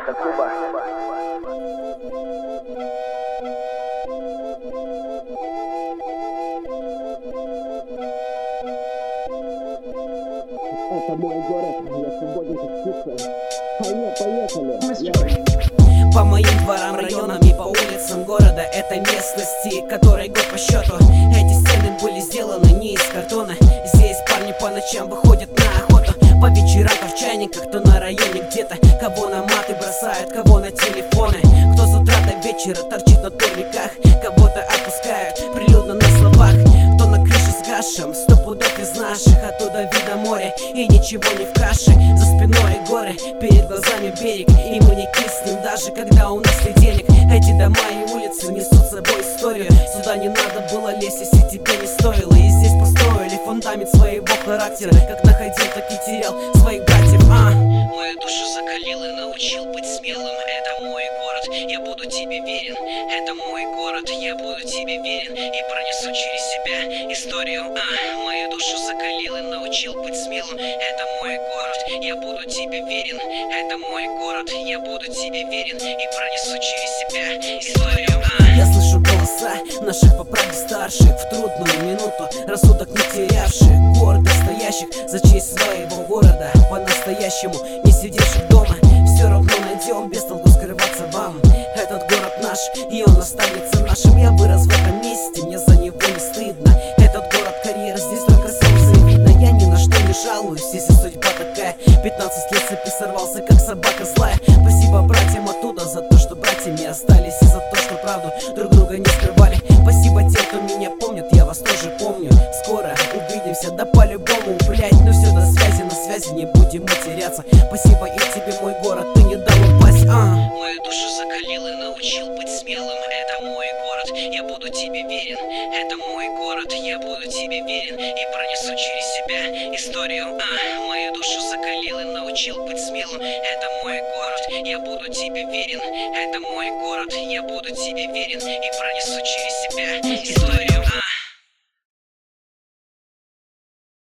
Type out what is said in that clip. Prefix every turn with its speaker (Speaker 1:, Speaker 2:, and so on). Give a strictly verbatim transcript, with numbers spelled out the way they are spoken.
Speaker 1: это Куба.
Speaker 2: Это мой город, я свободен как птица. Хайо, поехали!
Speaker 3: По моим дворам, районам и по улицам города этой местности, который год по счету. Эти стены были сделаны не из картона. Здесь парни по ночам выходят на охоту. По вечерам то в чайниках, то на районе где-то. Кого на маты бросают, кого на телефоны. Кто с утра до вечера торчит на турниках. Кого-то отпускают прилюдно на словах. Кто на крыше с гашем, сто пудов из наших. Оттуда видно море и ничего не в каше. За спиной горы, перед глазами берег. И мы не киснем даже когда у нас нет денег. Эти дома и улицы несут с собой историю. Сюда не надо было лезть, если тебе не стоило. И здесь построили фундамент своего характера. Как находил, так и терял своих братьев. а Мою душу закалил и научил быть смелым. Это мой город, я буду тебе верен. Это мой город, я буду тебе верен. И пронесу через себя историю. а Мою душу закалил и научил быть смелым. Это мой город, я буду тебе верен. Это мой город, я буду тебе верен. И пронесу через себя историю. а Я слышу голоса наших по правде старших. В трудную минуту рассудок не терявших, гордо стоящих за честь своего города. По-настоящему не сидевших дома. Все равно найдем, без толку скрываться вам. Этот город наш, и он останется нашим. Я вырос в этом месте, мне за него не стыдно. Этот город карьера, здесь только солнце видно. Я ни на что не жалуюсь, если судьба такая. Пятнадцать лет цепи сорвался, как собака злая. Спасибо братьям оттуда за то, что братьями остались. И за то, что правду друг друга не скрывали. Спасибо тем, кто меня помнит, я вас тоже помню. Скоро увидимся, да по-любому, блять. Ну все, до связи, на связи, не будем мы теряться. Спасибо и тебе, мой город, ты не дал упасть. а Мою душу закалил и научил быть смелым. Это мой город, я буду тебе верен. Это мой город, я буду тебе верен. И пронесу через себя историю. а Мою душу закалил и научил быть смелым. Это мой город, я буду тебе верен. Это мой город, я буду тебе верен. И пронесу через себя историю.